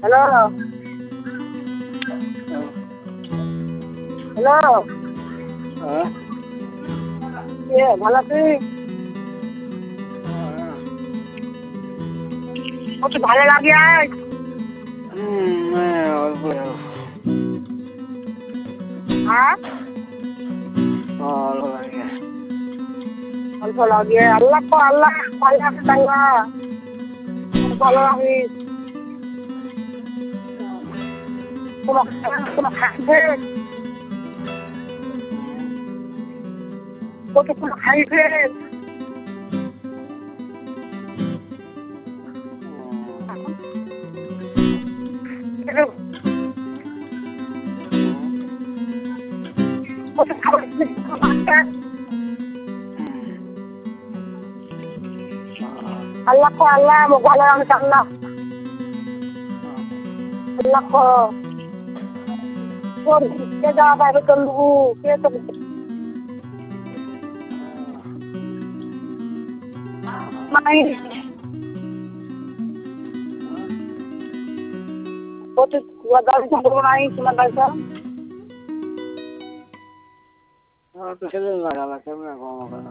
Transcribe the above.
Hello hello হ্যাঁ কে ভালো আছিস? কত ভালো লাগে আজ অল্প হ্যাঁ ভালো লাগে অল্প লাগে আল্লাহ কো আল্লাহ ভালো আছে তাঙ্গা ভালো আছিস কোনো খাইছে কত কোনো খাইছে কত খাবার Allah ko Allah mo wala ang Allah Allah ko por ke da ba ko lu ke to mai kota wala sa mo nai suman sa तो चले लगा कैमरा कौन करना